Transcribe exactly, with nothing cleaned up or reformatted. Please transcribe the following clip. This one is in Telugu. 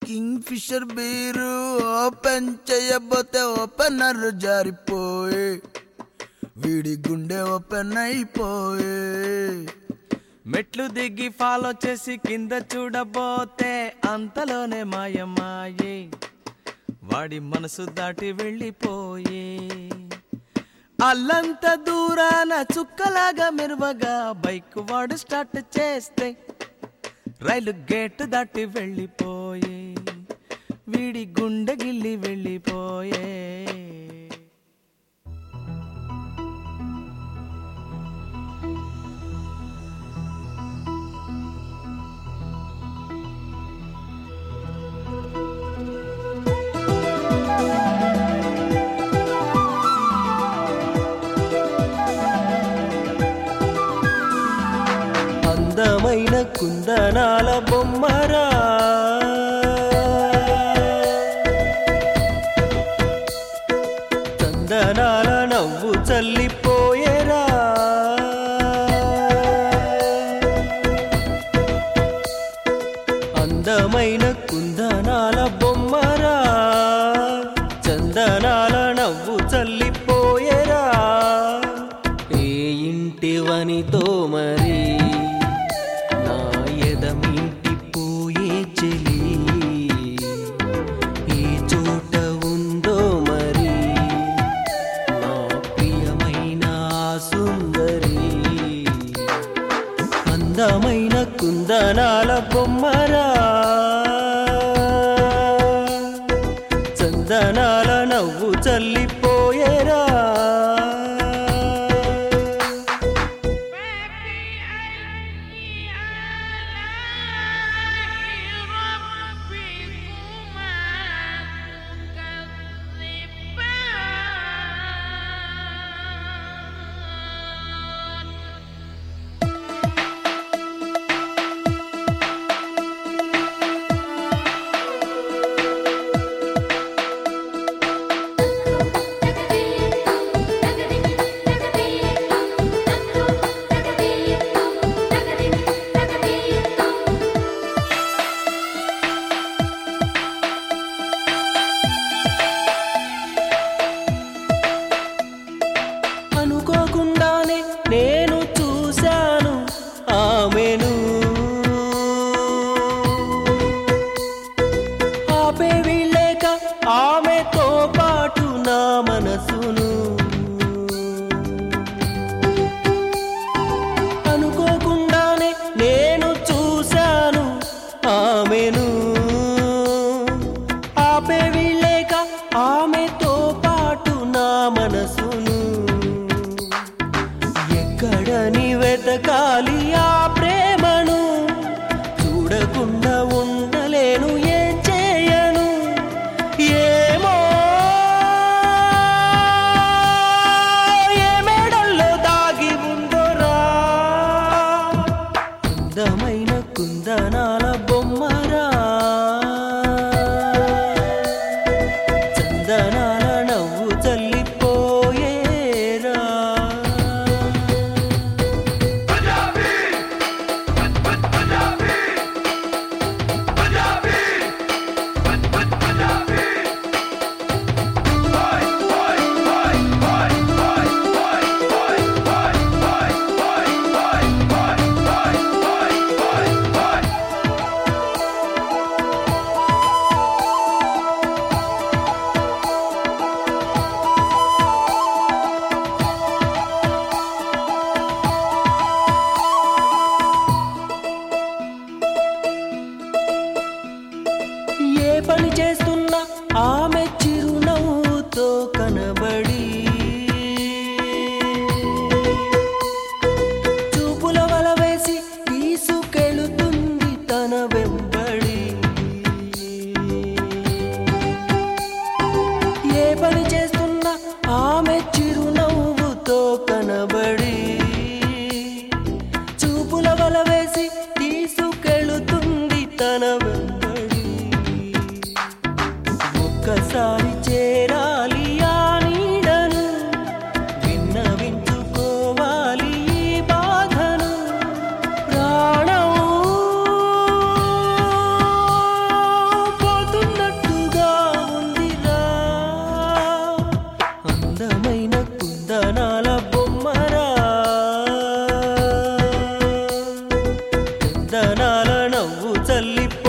కింగ్ ఫిషర్ బీరు ఓపెన్ చేయబోతే ఓపెనర్ జారిపోయే వీడి గుండె ఓపెన్ అయిపోయే. మెట్లు దిగి ఫాలో చేసి కింద చూడబోతే అంతలోనే మాయమాయే వాడి మనసు దాటి వెళ్ళిపోయే. అల్లంత దూరాన చుక్కలాగా మెరువగా బైక్ వాడు స్టార్ట్ చేస్తే రైలు గేట్ దాటి వెళ్ళిపోయే వీడి గుండె గిల్లి వెళ్ళిపోయే. అందమైన కుందనాల బొమ్మరా చందనాల నవ్వు చల్లిపోయేరా. అందమైన కుందనాల బొమ్మరా చందనాల నవ్వు చల్లిపోయేరా. ఏ ఇంటివనితో మరి అందమైన కుందనాల బొమ్మరా చందనాల నవ్వు చల్లిపోయేరా. అనుకోకుండానే నేను చూశాను ఆమెను ఆపే వీళ్ళేక ఆమెతో పాటు నా మనసును. అనుకోకుండానే నేను చూశాను ఆమెను ఆపే వీళ్ళేక ఆమెతో పాటు నా మనసును. ఎక్కడని వెతకాలి ఆ ప్రేమను చూడకుండా ఉండలేను ఏం చేయను ఏమో ఏ మేడల్లో దాగి ఉందోరా. అందమైన కుందనాల బొమ్మరా చందనాల నవ్వు చల్లిపోయేరా. ఏ పని చేస్తున్నా ఆమె చిరునవ్వుతో కనబడి చూపుల వల వేసి తీసుకెళుతుంది తన వెంబడి. ఏ పని చేస్తున్నా ఆమె చిరునవ్వుతో కనబడి చూపుల వల వేసి తీసుకెళుతుంది తన వెంబడి. ఒక్కసారి చేరాలి ఆ నీడను విన్నవించుకోవాలి ఈ బాధను. ప్రాణం తల్లి